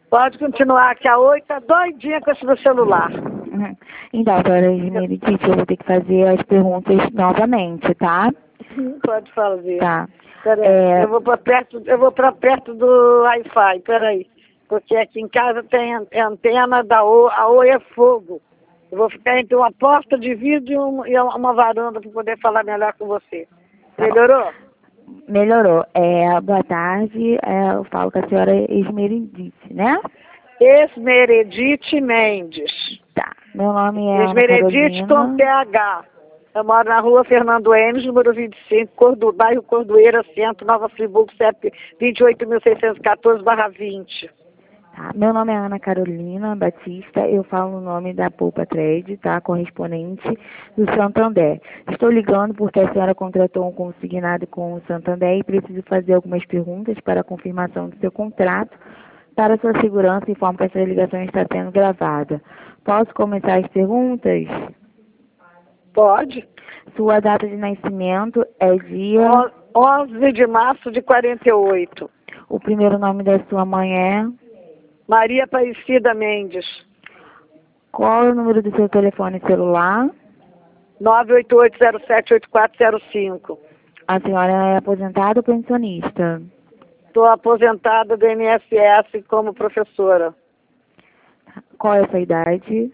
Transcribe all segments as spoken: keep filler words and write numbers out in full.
Pode continuar, que a Oi tá doidinha com esse meu celular. Uhum. Então, doutora Esmeridite, eu vou ter que fazer as perguntas novamente, tá? Pode fazer. Tá. Peraí, É... eu vou para perto, eu vou para perto do Wi-Fi, peraí. Porque aqui em casa tem an- antena da Oi, a Oi é fogo. Eu vou ficar entre uma porta de vidro e, um, e uma varanda para poder falar melhor com você. Tá bom. Melhorou? Melhorou. É, boa tarde, é, eu falo com a senhora Esmeridite, né? Esmeredite Mendes. Tá. Meu nome é Ana Esmeredite com Carolina. T H. Eu moro na rua Fernando Enes, número vinte e cinco, Cordo, bairro Cordoeira, Centro, Nova Friburgo, C E P vinte e oito mil seiscentos e quatorze barra vinte. Tá. Meu nome é Ana Carolina Batista, eu falo o nome da Poupa Trade, tá? Correspondente do Santander. Estou ligando porque a senhora contratou um consignado com o Santander e preciso fazer algumas perguntas para a confirmação do seu contrato. Para sua segurança, informo que essa ligação está sendo gravada. Posso começar as perguntas? Pode. Sua data de nascimento é dia... onze de março de quarenta e oito. O primeiro nome da sua mãe é... Maria Aparecida Mendes. Qual é o número do seu telefone celular? nove oito oito zero sete oito quatro zero cinco. A senhora é aposentada ou pensionista? Estou aposentada do I N S S como professora. Qual é a sua idade?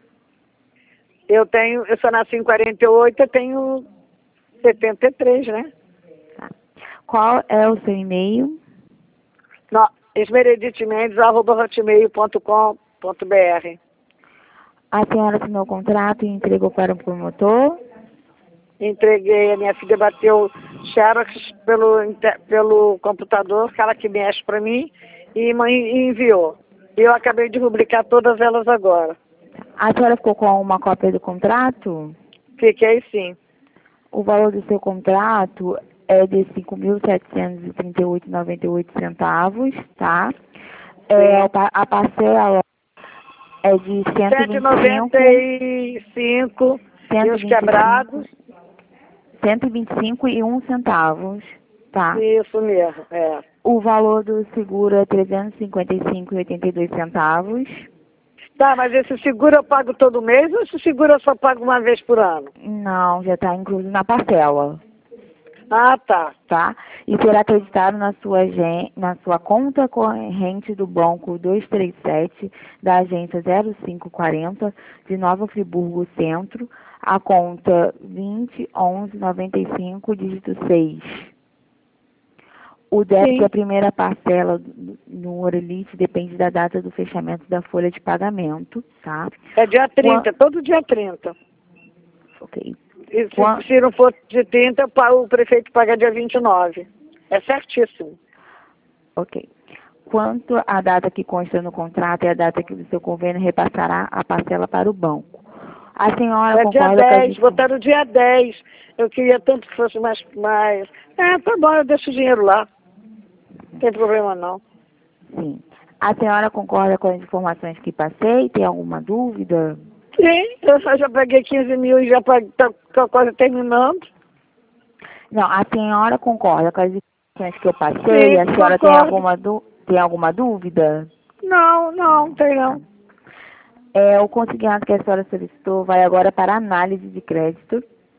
Eu tenho, eu só nasci em quarenta e oito, eu tenho setenta e três, né? Tá. Qual é o seu e-mail? No, esmereditemendes arroba hotmail ponto com ponto br. A senhora assinou o contrato e entregou para o promotor? Entreguei, a minha filha bateu xerox pelo, inte- pelo computador, aquela que mexe para mim, e ma- e enviou. E eu acabei de rubricar todas elas agora. A senhora ficou com uma cópia do contrato? Fiquei sim. O valor do seu contrato é de cinco mil setecentos e trinta e oito reais e noventa e oito centavos, tá? É, a pa- a parcela é de cento e cento e noventa e cinco e os quebrados. cento e vinte e cinco e um centavos, tá? Isso mesmo, é. O valor do seguro é trezentos e cinquenta e cinco reais e oitenta e dois centavos. Tá, mas esse seguro eu pago todo mês ou esse seguro eu só pago uma vez por ano? Não, já está incluso na parcela, Ah, tá. tá? E será acreditado na sua, gen- na sua conta corrente do banco duzentos e trinta e sete da agência zero cinco quarenta de Nova Friburgo Centro, a conta vinte onze noventa e cinco, dígito seis. O débito Sim. da primeira parcela do- no Orelite depende da data do fechamento da folha de pagamento, tá? É dia trinta, Qua- todo dia trinta. Ok. E se, Qua- se não for de trinta, pa- o prefeito paga dia vinte e nove. É certíssimo. Ok. Quanto à data que consta no contrato é a data que o seu convênio repassará a parcela para o banco. A senhora É dia concorda com as dez, botaram dia dez. Eu queria tanto que fosse mais, mais... É, tá bom, eu deixo o dinheiro lá. Não tem problema não. Sim. A senhora concorda com as informações que passei? Tem alguma dúvida? Sim, eu só já paguei quinze mil e já paguei, tá, tá quase terminando. Não, a senhora concorda com as informações que eu passei? Sim, A senhora tem concordo. alguma, du- tem alguma dúvida? Não, não, tem não. É, o consignado que a senhora solicitou vai agora para a análise de crédito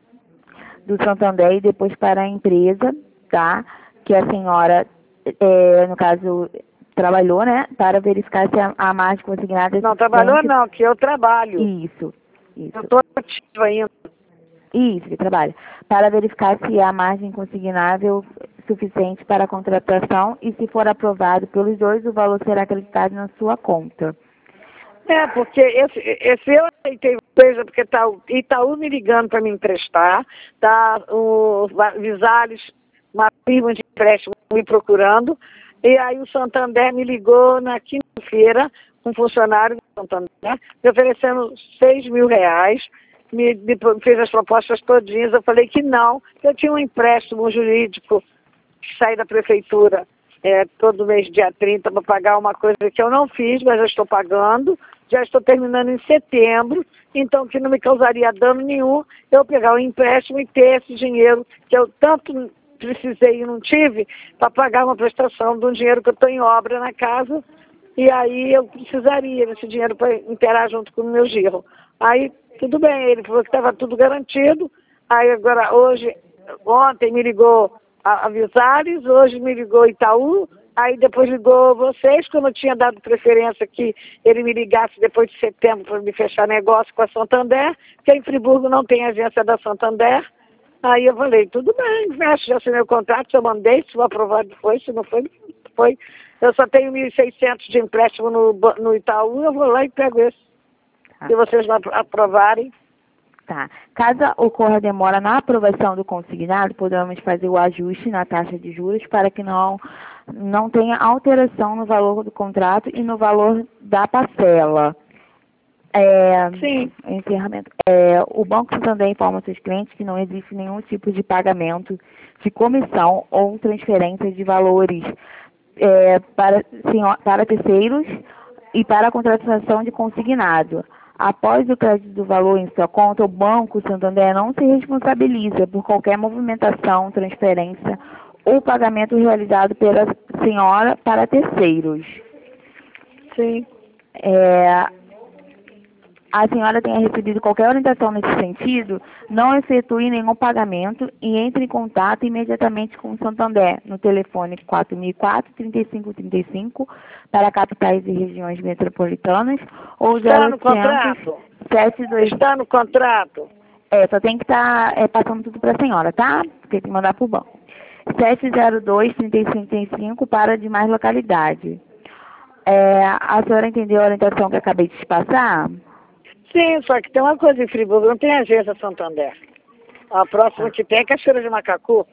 do Santander e depois para a empresa, tá? Que a senhora, é, no caso, trabalhou, né? Para verificar se a, a margem consignada é Não suficiente. trabalhou não, que eu trabalho. Isso, isso. Eu estou ativa ainda. Isso, que trabalha. Para verificar se a margem consignável é suficiente para a contratação e se for aprovado pelos dois, o valor será acreditado na sua conta. É, porque esse, esse eu aceitei coisa porque tá o Itaú me ligando para me emprestar, tá o Visales, uma firma de empréstimo me procurando, e aí o Santander me ligou na quinta-feira, um funcionário do Santander, me oferecendo seis mil reais, me, me fez as propostas todinhas, eu falei que não, que eu tinha um empréstimo jurídico que sai da prefeitura é, todo mês dia trinta para pagar uma coisa que eu não fiz, mas eu estou pagando. Já estou terminando em setembro, então que não me causaria dano nenhum eu pegar o empréstimo e ter esse dinheiro que eu tanto precisei e não tive para pagar uma prestação de um dinheiro que eu estou em obra na casa e aí eu precisaria desse dinheiro para inteirar junto com o meu genro. Aí, tudo bem, ele falou que estava tudo garantido. Aí agora, hoje, ontem me ligou a, a Visares, hoje me ligou Itaú, aí depois ligou vocês, quando eu tinha dado preferência que ele me ligasse depois de setembro para me fechar negócio com a Santander, porque em Friburgo não tem agência da Santander. Aí eu falei, tudo bem, fecha, já assinei o contrato, se eu mandei, se foi aprovado foi, se não foi, não foi. Eu só tenho mil e seiscentos de empréstimo no, no Itaú, eu vou lá e pego esse. Tá. Se vocês não aprovarem. Tá. Caso ocorra demora na aprovação do consignado, podemos fazer o ajuste na taxa de juros para que não, não tenha alteração no valor do contrato e no valor da parcela. É, Sim. Encerramento. É, o Banco Santander informa seus clientes que não existe nenhum tipo de pagamento de comissão ou transferência de valores é, para, senhor, para terceiros e para a contratação de consignado. Após o crédito do valor em sua conta, o Banco Santander não se responsabiliza por qualquer movimentação, transferência ou pagamento realizado pela senhora para terceiros. Sim. É, a senhora tenha recebido qualquer orientação nesse sentido, não efetue nenhum pagamento e entre em contato imediatamente com o Santander no telefone quatro mil e quatro, trinta e cinco trinta e cinco para capitais e regiões metropolitanas ou Está no zero oitocentos, contrato? setenta e dois. Está no contrato? É, só tem que estar tá, é, passando tudo para a senhora, tá? Tem que mandar para o banco. sete zero dois, trinta e cinco trinta e cinco para demais localidades. É, a senhora entendeu a orientação que eu acabei de te passar? Sim, só que tem uma coisa em Friburgo, não tem agência Santander. A próxima que tem é Cachoeira de Macacu.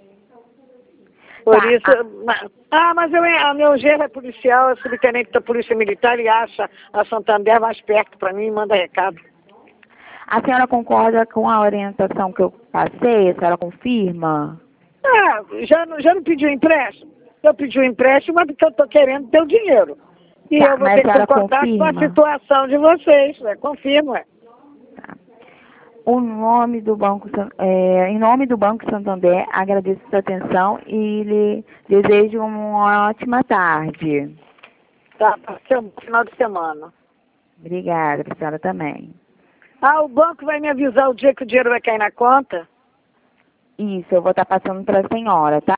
Por Tá, isso... a- ma- Ah, mas eu, a meu genro é policial, é subtenente da Polícia Militar e acha a Santander mais perto para mim e manda recado. A senhora concorda com a orientação que eu passei? A senhora confirma? Ah, já, não- já não pediu empréstimo? Eu pedi o empréstimo, mas porque eu estou querendo ter o dinheiro. E Tá, eu vou mas ter a que senhora concordar com a confirma? situação de vocês, né? Confirmo, é. Tá. O nome do Banco, San- é, em nome do Banco Santander, agradeço sua atenção e lhe desejo uma ótima tarde. Tá, para ser um final de semana. Obrigada, para a senhora também. Ah, o banco vai me avisar o dia que o dinheiro vai cair na conta? Isso, eu vou estar passando para a senhora, tá?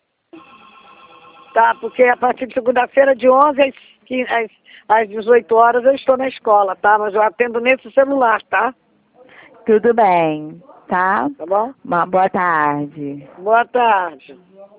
Tá, porque a partir de segunda-feira, de onze às, quinze às, às dezoito horas, eu estou na escola, tá? Mas eu atendo nesse celular, tá? Tudo bem, tá? Tá bom? Uma boa tarde. Boa tarde.